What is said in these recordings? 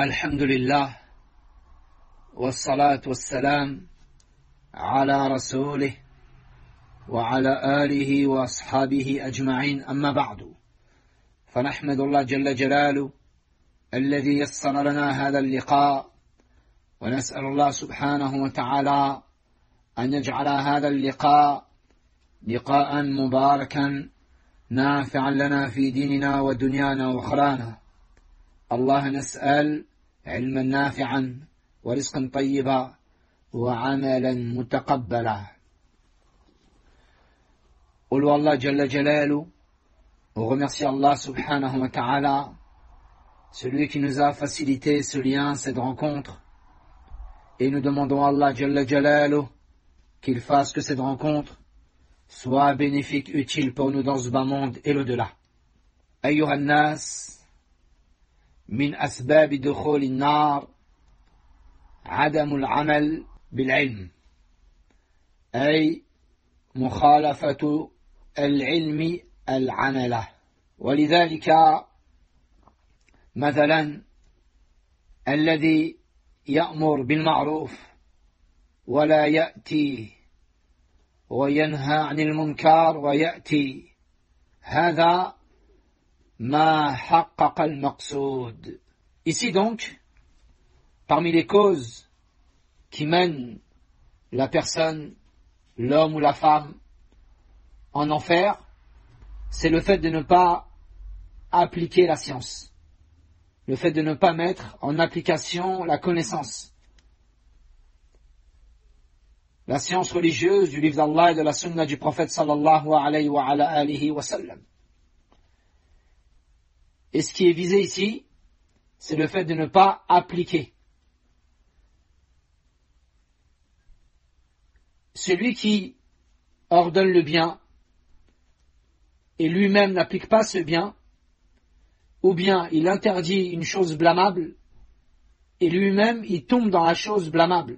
الحمد لله والصلاة والسلام على رسوله وعلى آله وأصحابه أجمعين أما بعد فنحمد الله جل جلاله الذي يسر لنا هذا اللقاء ونسأل الله سبحانه وتعالى أن يجعل هذا اللقاء لقاء مباركا نافعا لنا في ديننا ودنيانا وأخرانا. الله نسأل علما نافعا ورزقا طيبا وعملا متقبلا. قل والله جل جلاله, on remercie Allah subhanahu wa ta'ala, celui qui nous a facilité ce lien, cette rencontre, et nous demandons à Allah jalla jalaluh qu'il fasse que cette rencontre soit bénéfique, utile pour nous dans ce bas monde et l'au-delà. أيها الناس, من أسباب دخول النار عدم العمل بالعلم, أي مخالفة العلم العمل. ولذلك مثلا الذي يأمر بالمعروف ولا يأتي وينهى عن المنكر ويأتي, هذا ما حقق المقصود. Ici donc, parmi les causes qui mènent la personne, l'homme ou la femme, en enfer, c'est le fait de ne pas appliquer la science, le fait de ne pas mettre en application la connaissance, la science religieuse du livre d'Allah et de la sunna du prophète sallallahu alayhi wa ala alihi wa sallam. Et ce qui est visé ici, c'est le fait de ne pas appliquer. Celui qui ordonne le bien et lui-même n'applique pas ce bien, ou bien il interdit une chose blâmable et lui-même il tombe dans la chose blâmable,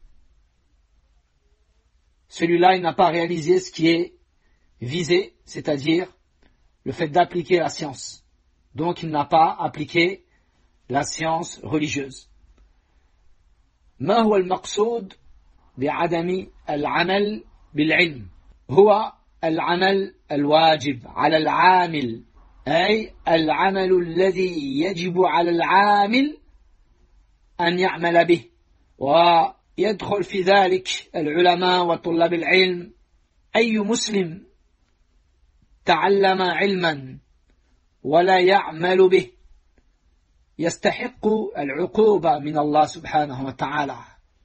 celui-là il n'a pas réalisé ce qui est visé, c'est-à-dire le fait d'appliquer la science. Donc il n'a pas appliqué la science religieuse. ما هو المقصود بعدم العمل بالعلم؟ هو العمل الواجب على العامل, أي العمل الذي يجب على العامل أن يعمل به, ويدخل في ذلك العلماء وطلاب العلم. أي مسلم تعلم علما ولا يعمل به يستحق العقوبة من الله سبحانه وتعالى.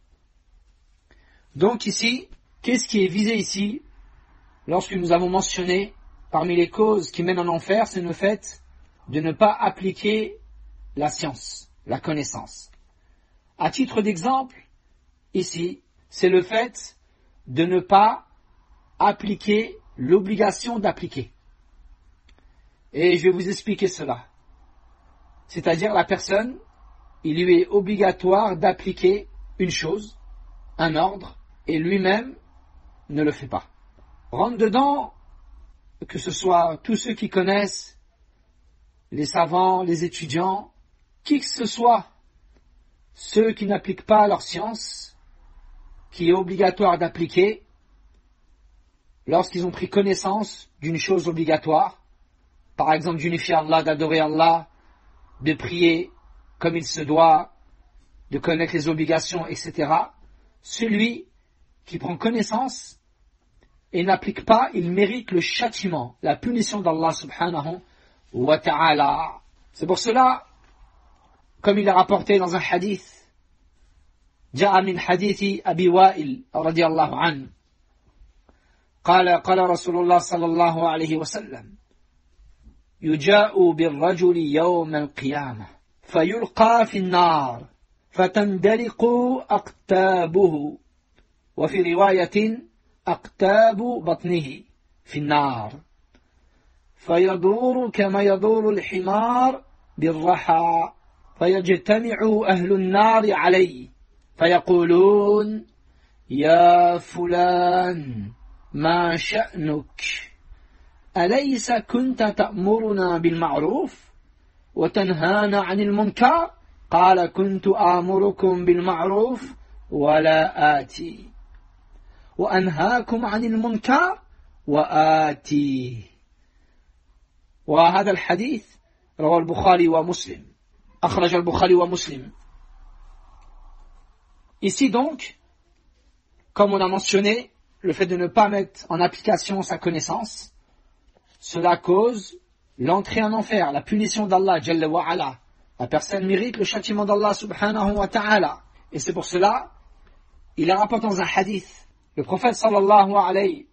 Donc ici, qu'est-ce qui est visé ici? Lorsque nous avons mentionné, parmi les causes qui mènent en enfer, c'est le fait de ne pas appliquer la science, la connaissance. À titre d'exemple, ici, c'est le fait de ne pas appliquer l'obligation d'appliquer. Et je vais vous expliquer cela. C'est-à-dire la personne, il lui est obligatoire d'appliquer une chose, un ordre, et lui-même ne le fait pas. Rentre dedans, que ce soit tous ceux qui connaissent, les savants, les étudiants, qui que ce soit, ceux qui n'appliquent pas leur science, qui est obligatoire d'appliquer, lorsqu'ils ont pris connaissance d'une chose obligatoire, par exemple d'unifier Allah, d'adorer Allah, de prier comme il se doit, de connaître les obligations, etc. Celui qui prend connaissance et n'applique pas, il mérite le châtiment, la punition d'Allah subhanahu wa ta'ala. C'est pour cela, comme il est rapporté dans un hadith, جاء من حديث أبي وائل رضي الله عنه قال رسول الله صلى الله عليه وسلم يجاء بالرجل يوم القيامة فيلقى في النار فتندلق أقتابه, وفي رواية أقتاب بطنه في النار, فيدور كما يدور الحمار بالرحى, فيجتمع أهل النار عليه فيقولون يا فلان ما شأنك أليس كنت تأمرنا بالمعروف وتنهانا عن المنكر؟ قال كنت آمركم بالمعروف ولا آتي وأنهاكم عن المنكر وآتي. وهذا الحديث رواه البخاري ومسلم. أخرج البخاري ومسلم. Ici donc, comme on a mentionné, le fait de ne pas mettre en application sa connaissance, cela cause l'entrée en enfer, la punition d'Allah Jalla wa Ala. La personne mérite le châtiment d'Allah subhanahu wa ta'ala. Et c'est pour cela, il est rapporté dans un hadith. Le prophète sallallahu alayhi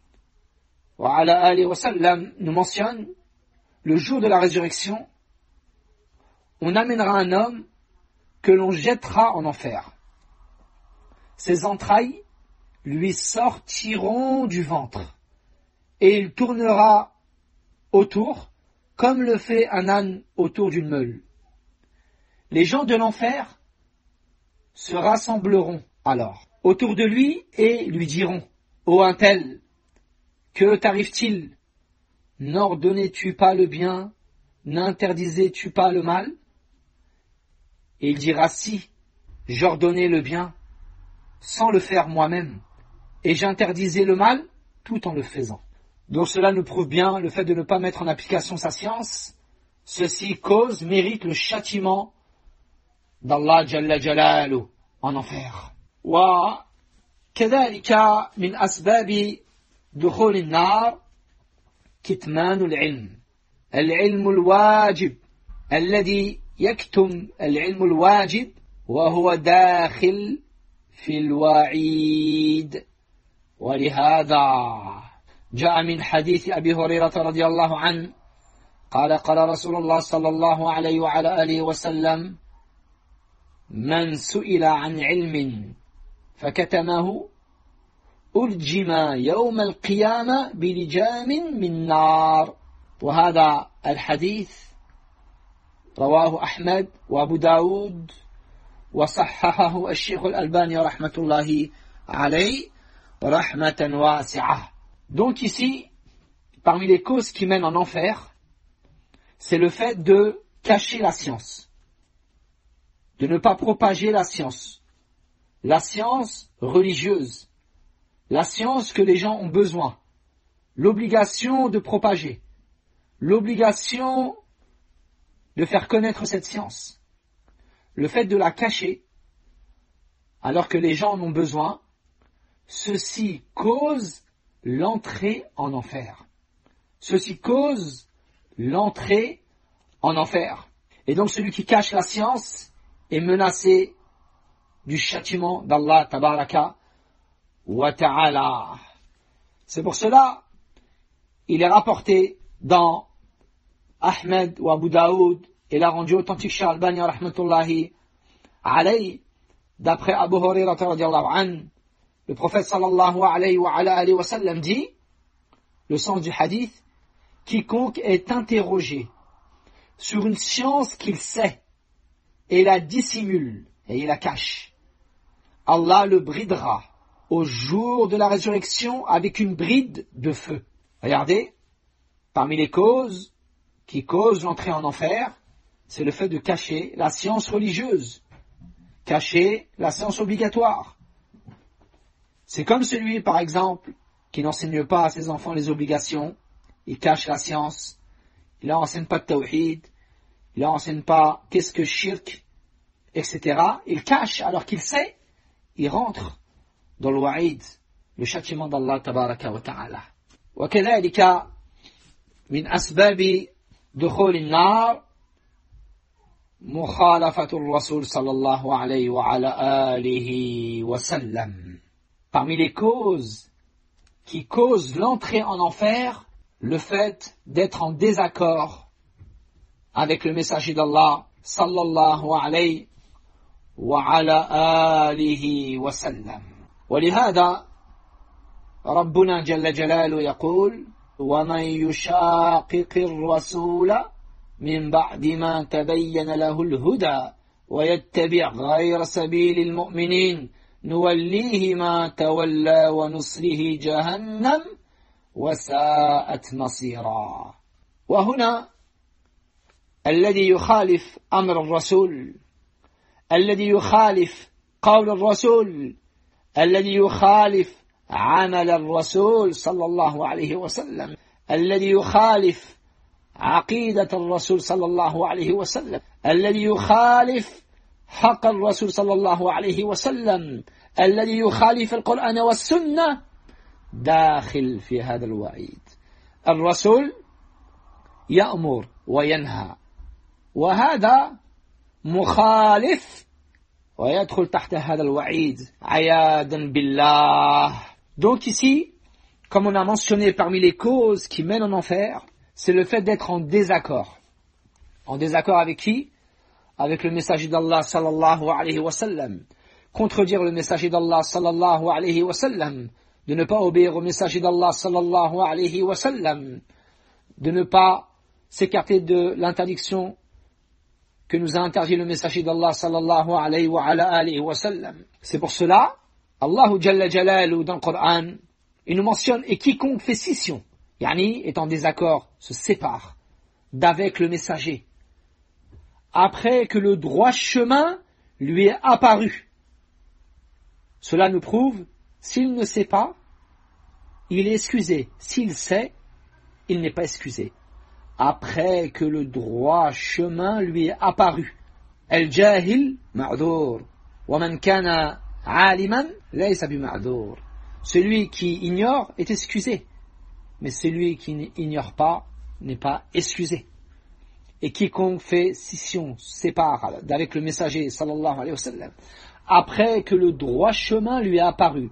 wa sallam nous mentionne, le jour de la résurrection, on amènera un homme que l'on jettera en enfer. Ses entrailles lui sortiront du ventre et il tournera autour comme le fait un âne autour d'une meule. Les gens de l'enfer se rassembleront alors autour de lui et lui diront: ô un tel, que t'arrive-t-il? N'ordonnais-tu pas le bien? N'interdisais-tu pas le mal? Et il dira: si, j'ordonnais le bien sans le faire moi-même, et j'interdisais le mal tout en le faisant. Donc cela nous prouve bien le fait de ne pas mettre en application sa science. Ceci cause, mérite le châtiment d'Allah Jalla Jalaluhu en enfer. وكذلك من أسباب دخول النار كتمان العلم. العلم الواجب الذي يكتم العلم الواجب وهو داخل في الوعيد. ولهذا جاء من حديث أبي هريرة رضي الله عنه قال قال رسول الله صلى الله عليه وعلى آله وسلم: من سئل عن علم فكتمه ألجم يوم القيامة بلجام من نار. وهذا الحديث رواه أحمد وأبو داود وصححه الشيخ الألباني رحمة الله عليه رحمة واسعة. Donc ici, parmi les causes qui mènent en enfer, c'est le fait de cacher la science, de ne pas propager la science religieuse, la science que les gens ont besoin, l'obligation de propager, l'obligation de faire connaître cette science, le fait de la cacher alors que les gens en ont besoin, ceci cause l'entrée en enfer. Ceci cause l'entrée en enfer. Et donc celui qui cache la science est menacé du châtiment d'Allah tabaraka wa ta'ala. C'est pour cela, il est rapporté dans Ahmed ou Abu Daoud, et l'a rendu authentique chez Albani rahmatullahi alayhi, d'après Abu Hurairah radiyallahu anhu, le prophète sallallahu alayhi wa sallam dit, le sens du hadith: quiconque est interrogé sur une science qu'il sait et la dissimule et il la cache, Allah le bridera au jour de la résurrection avec une bride de feu. Regardez, parmi les causes qui causent l'entrée en enfer, c'est le fait de cacher la science religieuse, cacher la science obligatoire. C'est comme celui, par exemple, qui n'enseigne pas à ses enfants les obligations, il cache la science, il leur enseigne pas de tawhid, il leur enseigne pas qu'est-ce que shirk, etc. Il cache alors qu'il sait, il rentre dans le wa'id, le châtiment d'Allah tabaraka wa ta'ala. وكذلك من أسباب دخول النار مخالفة الرسول صلى الله عليه وعلى آله وسلم. Parmi les causes qui causent l'entrée en enfer, le fait d'être en désaccord avec le messager d'Allah sallallahu alayhi wa ala alihi wa sallam. ولهذا ربنا جل جلاله يقول: ومن يشاقق الرسول من بعد ما تبين له الهدى ويتبع غير سبيل المؤمنين نوليه ما تولى ونصله جهنم وساءت مصيرا. وهنا الذي يخالف أمر الرسول الذي يخالف قول الرسول الذي يخالف عمل الرسول صلى الله عليه وسلم الذي يخالف عقيدة الرسول صلى الله عليه وسلم الذي يخالف حق الرسول صلى الله عليه وسلم الذي يخالف القرآن والسنة داخل في هذا الوعيد. الرسول يأمر وينهى وهذا مخالف ويدخل تحت هذا الوعيد عياذا بالله. Donc ici, comme on a mentionné parmi les causes qui mènent en enfer, c'est le fait d'être en désaccord. En désaccord avec qui? Avec le messager d'Allah sallallahu alayhi wa sallam. Contredire le messager d'Allah sallallahu alayhi wa sallam. De ne pas obéir au messager d'Allah sallallahu alayhi wa sallam. De ne pas s'écarter de l'interdiction que nous a interdit le messager d'Allah sallallahu alayhi wa sallam. C'est pour cela, Allah Jalla Jalalu dans le Coran, il nous mentionne, et quiconque fait scission, yani est en désaccord, se sépare d'avec le messager, après que le droit chemin lui est apparu. Cela nous prouve, s'il ne sait pas, il est excusé. S'il sait, il n'est pas excusé. Après que le droit chemin lui est apparu. Al-jahil ma'dour. Wa man kana 'aliman laysa bima'dour. Celui qui ignore est excusé, mais celui qui n'ignore pas n'est pas excusé. Et quiconque fait scission, sépare d'avec le messager sallallahu alayhi wa sallam, après que le droit chemin lui est apparu,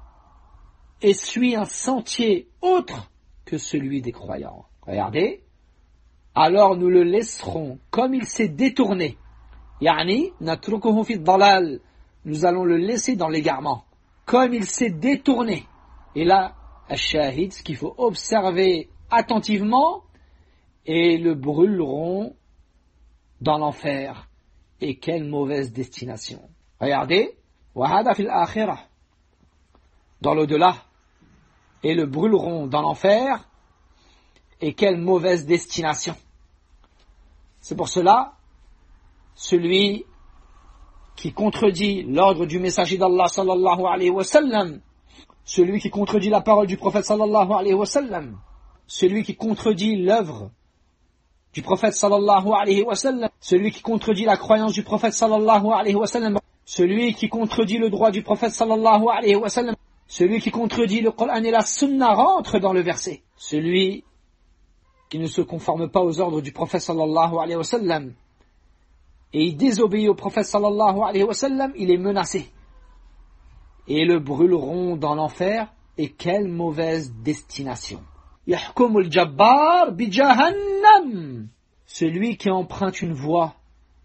et suit un sentier autre que celui des croyants. Regardez. Alors nous le laisserons comme il s'est détourné. Yani, natrukuhu fi dalal. Nous allons le laisser dans l'égarement. Comme il s'est détourné. Et là, al-shahid, ce qu'il faut observer attentivement, et le brûleront dans l'enfer. Et quelle mauvaise destination. Regardez. Wahada fil akhirah. Dans l'au-delà. Et le brûleront dans l'enfer. Et quelle mauvaise destination. C'est pour cela, celui qui contredit l'ordre du messager d'Allah sallallahu alayhi wa sallam, celui qui contredit la parole du prophète sallallahu alayhi wa sallam, celui qui contredit l'œuvre du prophète sallallahu alayhi wa sallam, celui qui contredit la croyance du prophète sallallahu alayhi wa sallam, celui qui contredit le droit du prophète sallallahu alayhi wa sallam, celui qui contredit le Coran et la Sunna rentre dans le verset. Celui qui ne se conforme pas aux ordres du prophète sallallahu alayhi wa sallam et il désobéit au prophète sallallahu alayhi wa sallam, il est menacé. Et le brûleront dans l'enfer, et quelle mauvaise destination. Yahkumul Jabbar bi Jahannam. Celui qui emprunte une voie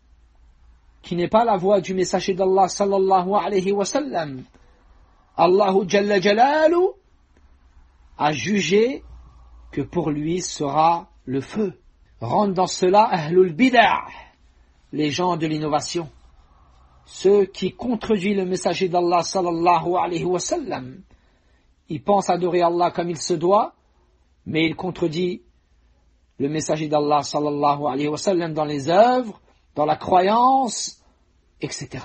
qui n'est pas la voie du messager d'Allah sallallahu alayhi wa sallam. Allahu Jalla Jalalu a jugé que pour lui sera le feu. Rentrent dans cela Ahlul Bid'ah, les gens de l'innovation, ceux qui contredisent le messager d'Allah sallallahu alayhi wa sallam. Ils pensent adorer Allah comme il se doit, mais ils contredisent le messager d'Allah sallallahu alayhi wa sallam dans les œuvres, dans la croyance, etc.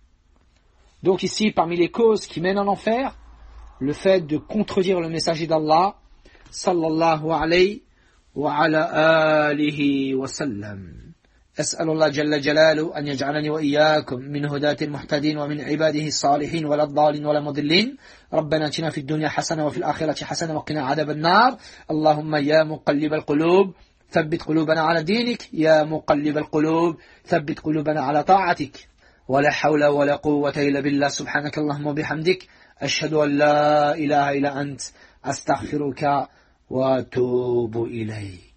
Donc ici, parmi les causes qui mènent en enfer, le fait de contredire le messager d'Allah sallallahu alayhi wa ala alihi wa sallam. أسأل الله جل جلاله أن يجعلني وإياكم من هداة المهتدين ومن عباده الصالحين ولا الضالين ولا مضلين. ربنا اتنا في الدنيا حسنة وفي الآخرة حسنة وقنا عذاب النار. اللهم يا مقلب القلوب ثبت قلوبنا على دينك. يا مقلب القلوب ثبت قلوبنا على طاعتك. ولا حول ولا قوة إلا بالله. سبحانك اللهم وبحمدك أشهد أن لا إله إلا أنت أستغفرك وأتوب إليك.